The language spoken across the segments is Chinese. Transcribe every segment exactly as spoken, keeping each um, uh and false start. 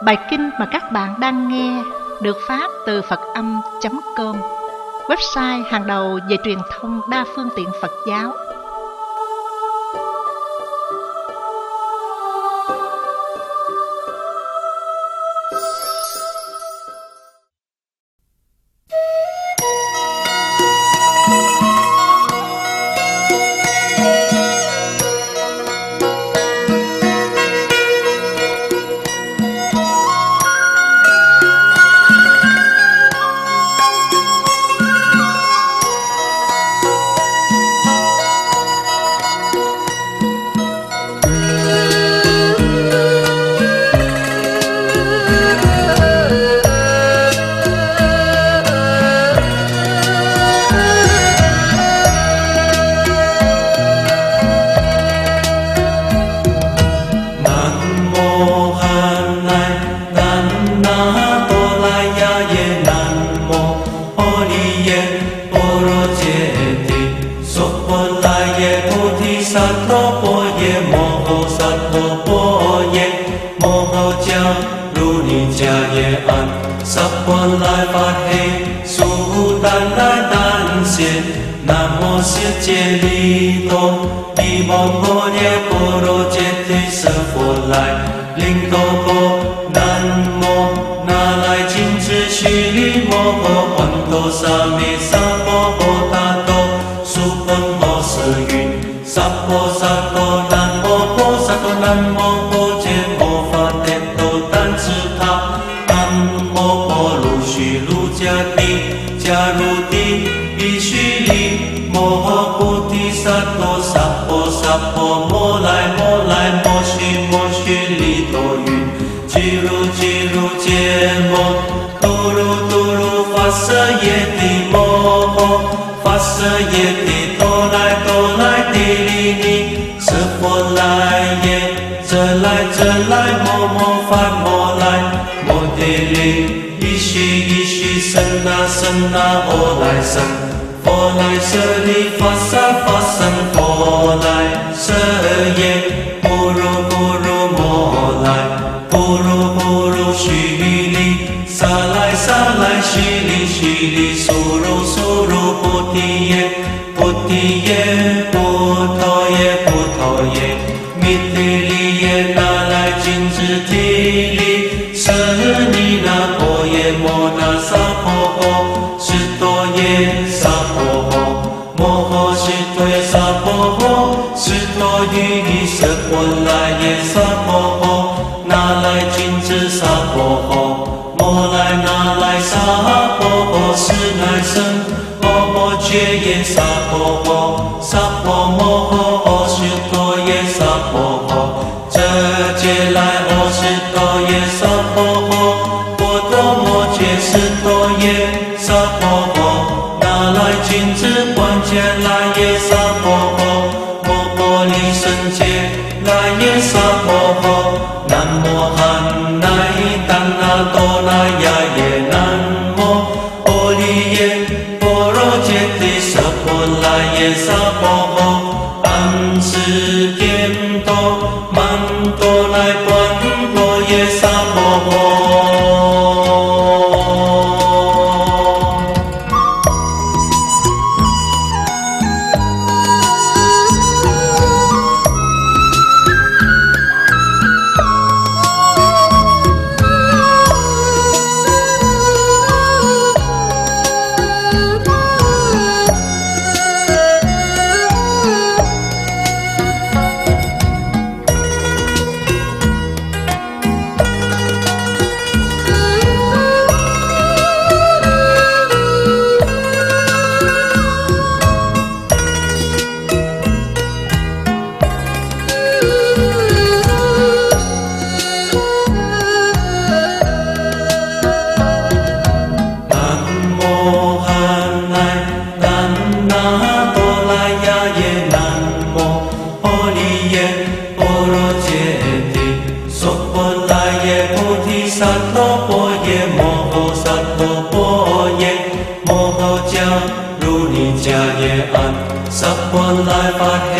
Bài kinh mà các bạn đang nghe được phát từ Phật âm chấm com, website hàng đầu về truyền thông đa phương tiện Phật giáo.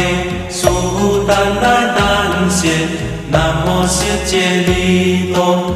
Nam mô Siết Chế Ly Tôn Di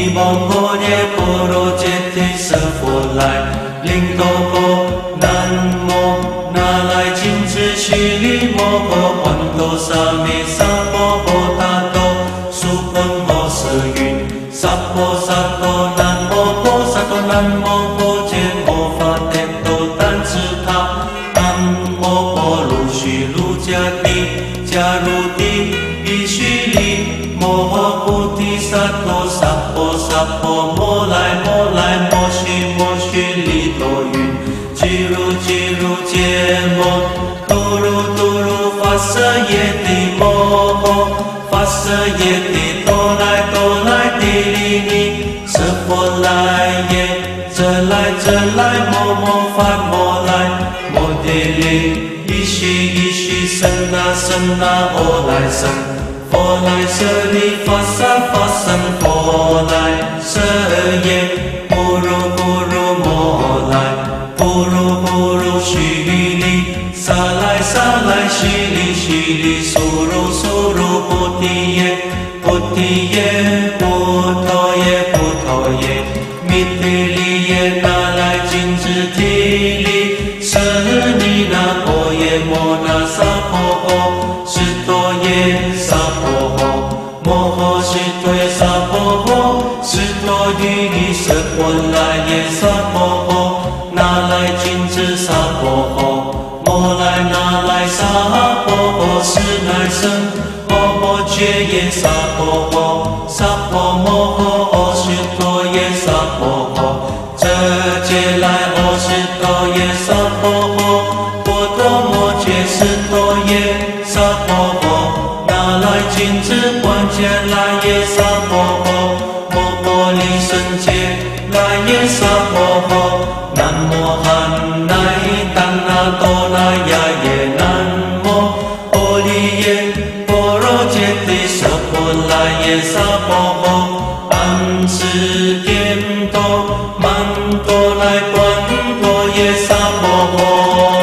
尼摩诃耶波罗揭谛舍佛来，林多波南无那来金智须利摩诃洹多沙弥萨婆诃达多苏婆摩舍云萨婆萨多南无婆萨多南无婆揭摩法天多丹智他南无婆卢须卢迦帝迦卢帝伊须利摩诃菩提萨埵萨婆萨婆摩来摩来摩须摩须利多云俱如俱如揭摩多如多如发舍耶帝摩诃发舍耶帝多来多来帝利尼舍佛来耶这来这来摩摩发摩来摩帝利伊须伊须僧那僧那阿来僧佛来舍利发萨发僧佛来舍耶不如不如摩来不如不如须利萨来萨来须利须利苏如苏如菩提耶菩提耶菩提耶菩提耶弥提利耶那来金智提利舍尼那婆耶摩那萨婆诃释多耶萨婆诃摩诃释多耶萨婆诃释多于利舍婆来耶萨婆诃那来金智萨婆诃摩来那来萨婆诃是乃僧摩诃揭耶萨婆诃萨婆摩诃阿释多耶萨婆诃遮揭来阿释多耶萨婆诃波多摩揭释多耶萨婆诃那来金智观揭来耶萨婆诃摩诃利胜揭来耶萨婆诃南无汉那丹那多那呀耶南无阿利耶波罗揭谛舍婆来耶萨婆诃安持颠多曼多来观多耶萨婆诃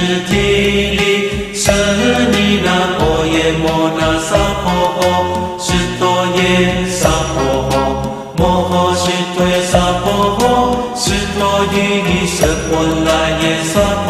舍尼那婆耶摩那萨婆诃耶萨婆诃，斯陀伊伊舍波那耶萨。